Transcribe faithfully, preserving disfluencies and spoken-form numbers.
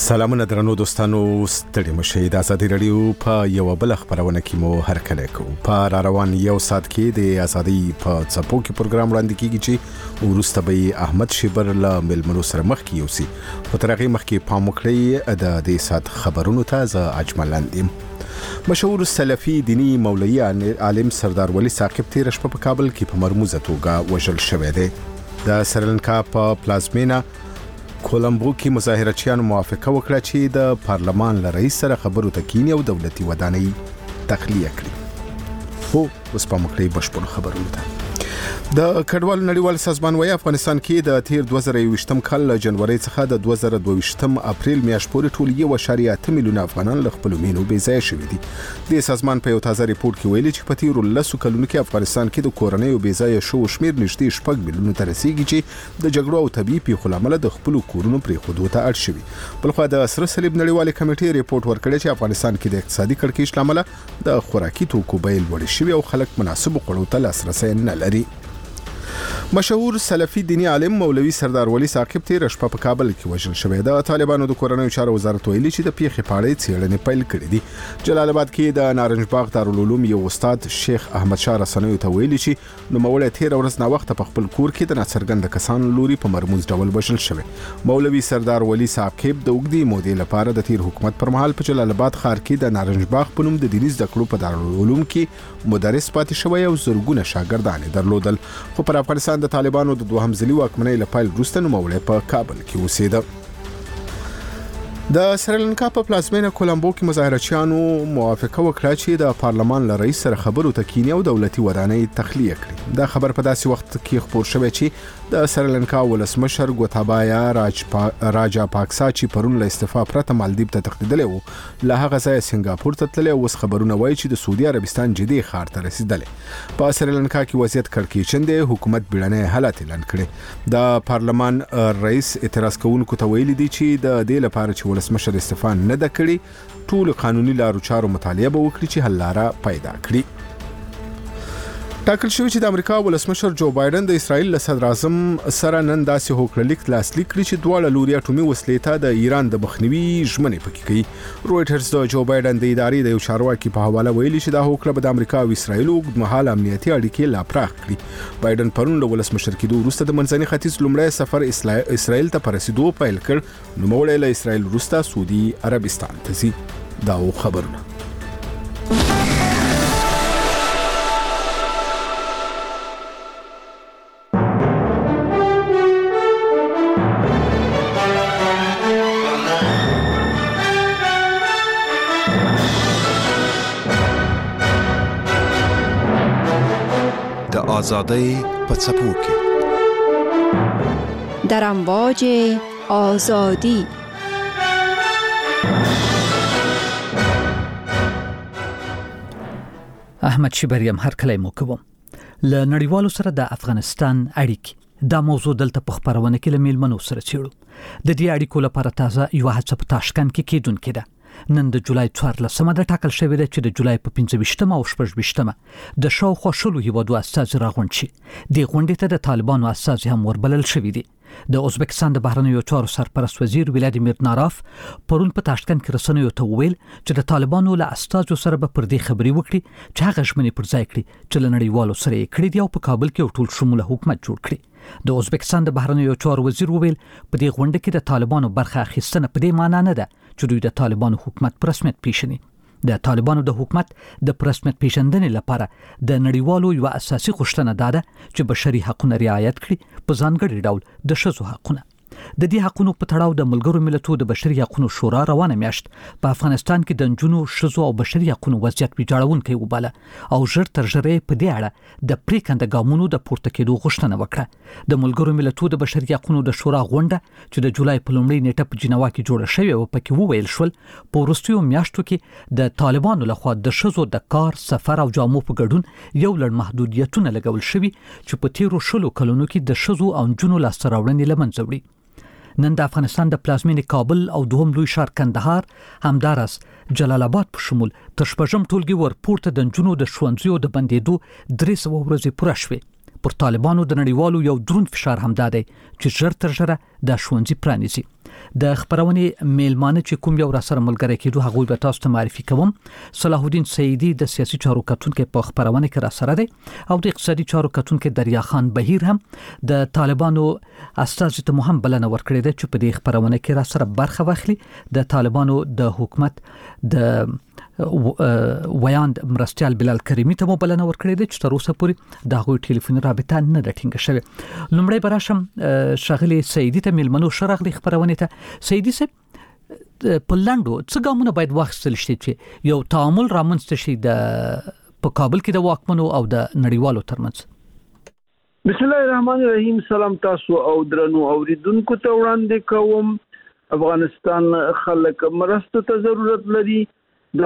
سلامونه درنو دوستانو، ستړي مشئ. د ازادي رادیو په یو بل خبرونه کې مو هرکله کوو. په را روان یو ساعت کې د ازادي په څپو کې پروګرام وړاندې کیږي چې ورسته به احمد شیبر له ملمنو سره مخ کې یوسي. په ترغه مخ کې پام وکړئ د دې سات خبرونو ته ز اجملاندیم. مشهور سلفي دینی مولوی عالم سردار ولی ثاقب تیر شپه په کابل کې په مرموزه توګه وژل شوی دی. د سریلانکا په پلازمینا کولمبو کې مظاهرچیانو موافقه وکړه چې د پارلمان له رئیس سره خبرو ته کینی او دولتي ودانۍ تخلیه کړي. هو اوس په مکړې بشپړ خبرونه ده. د کډوال نړیوال سازمان وايي افغانستان کې د تیر دوه زره یوویشتم کال له جنوري څخه د دوه زره دوه ویشتم اپریل میاشتې پورې ټول یو اعشاریه اته میلیونه افغانان له خپل مینو بې ځای شوي دي. د سازمان په یو تازه ریپورت کې ویلي چې په تیر لسو کلونو کې افغانستان کې د کورنۍ بې ځای شو شمیر نږدې شپږ میلیونه ته رسیدي چې د جګړو او طبي پیښو لامل د خپل کورونو پرې خودو ته اړ شوي. بلخو د سره صلیب نړیوال کمیټې ریپورت ورکړی چې افغانستان کې د اقتصادي کړکېچ لامل د خوراکي توکو بیې لوړې شوي او خلک مناسب خوړو ته لاسرسي نه لري. مشهور سلفي دینی عالم مولوی سردار ولی ثاقب تیر شپه په کابل کې وژل شوی. د طالبانو د کورنۍ چارو وزارت ویلي چې د پیښې په اړه څېړنې پیل کړې دي. جلال آباد کې د نارنج باغ دارالعلوم یو استاد شیخ احمد شاه رسنیو ته ویلي چې نوموړی تیر ورځ نا وخت په خپل کور کې د ناڅرګند کسانو لوري په مرموز ډول وژل شوی. مولوی سردار ولی ثاقب د اوږدې مودې لپاره د تیر حکومت پر مهال په جلال آباد ښار کې د نارنج باغ په نوم د دیني زده کړو په دارالعلوم کې مدرس پاتې شوی او زرګونه شاګردان درلودل. خو پر افغانستان د طالبانو د دوهم ځلي واکمنۍ لپاره وروسته نوموړی په کابل کې اوسېده. د سریلانکا په پلازمینه کولمبو کې مظاهرچیانو موافقه وکړه چې د پارلمان له رئیس سره خبرو ته کینی او دولتي ودانۍ تخلیه کړي. دا خبر په داسې وخت کې خبر شوی چې د سریلانکا ولسمشر ګوتابایا راج پا... راجا پاکسا چې پرون له استعفا پرته مالدیپ ته تښتېدلی و، له هغه ځایه سنگاپور ته تللی او اوس خبرونه وایي چې د سعودي عربستان جدي ښار ته رسېدلی. په سریلانکا کې وضعیت کړکېچن دی. حکومت بیړنی حالت اعلان کړی. د پارلمان رئیس اعتراض کوونکو ته ویلي دي چې د دې لپاره چې ولسمشر استعفا نه ده کړې، ټول قانوني لارو چارو مطالعه به وکړي چې حل لاره پیدا کړي. ټاکل شوی چې د امریکا ولسمشر جو بایدن د اسرائیل له صدر اعظم سره نن داسې هوکړلیک لاسلیک کړي چې دواړه لوري اټومي وسلې ته د ایران د مخنیوي ژمنې پکې کوي. رويټرز د جو بایدن د ادارې د یو چارواکي په حواله ویلي چې دا هوکړه به د امریکا او اسرائیل اوږدمهاله امنیتي اړیکې لا پراخ کړي. بایدن پرون له ولسمشر کېدو وروسته د منځني ختیځ لومړی سفر اسرائیل ته په رسیدو پیل کړ. نوموړی له اسرائیل وروسته سعودي عربستان ته ځي. دا خبرونه آزادی په څپو کې در امواج آزادی. احمد شیبریم هر کله مو کوم. ل نړیوالو سره د افغانستان اړیکې دا موضوع دلته په خبرونه کې له میلمنو سره چیړو. د دې اړیکو لپاره تازه یو هڅه په تاشکند کې کېدونکې ده. نن د جولای څوارلسمه د ټاکل شوې ده چې د جولای په پنځه ویشتمه او شپږ ویشتمه د شاوخوا شلو هیوادو استازي راغونډ شي. د غونډې ته د طالبانو استازي هم وربلل شوي دي. د ازبکستان د بهرنیو چارو سرپرست وزیر ولادیمیر ناراف پرون په تاشکند کې رسنیو ته وویل چې د طالبانو له استازو سره به پر دې خبرې وکړي چې هغه ژمنې پر ځای کړي چې له نړیوالو سره یې کړي دي او په کابل کې یو ټول شموله حکومت جوړ کړي. د ازبکستان د بهرنیو چارو وزیر وویل په دې غونډه کې د طالبانو برخه اخیستنه په دې معنی نه ده چې دوی د طالبانو حکومت پر رسمیت پیژني. د طالبانو د حکومت د رسمیت پیژندنې لپاره د نړیوالو یو اساسي غوښتنه ده چې بشري حقوقونه رعایت کړي، په ځانګړي ډول د ښځو حقوقونه. د دې حقوقو په تړاو د ملګرو ملتونو د بشري حقوقو شورا روانه میاشت په افغانستان کې د نجونو، ښځو او بشري حقوقو وضعیت ویجاړونکی وباله او ژر تر ژره په دې اړه د پریکنده ګامونو د پورته کېدو غوښتنه وکړه. د ملګرو ملتونو د بشري حقوقو د شورا غونډه چې د جولای په لومړۍ نیټه په جنیوا کې جوړه شوې و، پکې وویل شول په وروستیو میاشتو کې د طالبانو لخوا د ښځو د کار، سفر او جامو په ګډون یو لړ محدودیتونه لګول شوي چې په تیرو شلو کلونو کې د ښځو او نجونو لاسته راوړنې له منځه وړي. نن د افغانستان د پلازمینې کابل او دوهم لوی ښار کندهار همدارس جلال آباد په شمول تر شپږم ټولګي ورپورته د نجونو د ښوونځیو د بندېدو درې سوه ورځې پوره شوې. پر طالبانو د نړیوالو یو دروند فشار همدا دی چې ژر تر ژره د ښوونځي پرانیزي. د خبرونې میلمانه چې کوم یو را سره ملګری کېدو هغه به تاسو ته معرفي کوم. صلاح الدین سیدی د سیاسي چارو کتونکو په خبرونه کې را سره دی او د اقتصادي چارو کتونکو دریا خان بهیر هم د طالبانو استازي ته مهم بلنه ورکړې ده چې په دې خبرونه کې را سره برخه واخلي. د طالبانو د حکومت د ویاند مرستيال بلال کریمی ته بلنه ورکړې ده چې تر اوسه پورې د هغوی ټلیفوني رابطه نه ده ټینګه شوې. لومړی براشم شغلي سیدی ته میلمنو شرغلي خبرونه ته. سیدی صاحب په لاندو څه ګامونه باید واخیستل شي چې یو تعامل رامنځته شي د په کابل کې د واکمنو او د نړیوالو ترمنځ؟ بسم الله الرحمن الرحیم. سلام تاسو او درنو اوریدونکو ته وړاندې کوم. افغانستان خلک مرستو ته ضرورت لري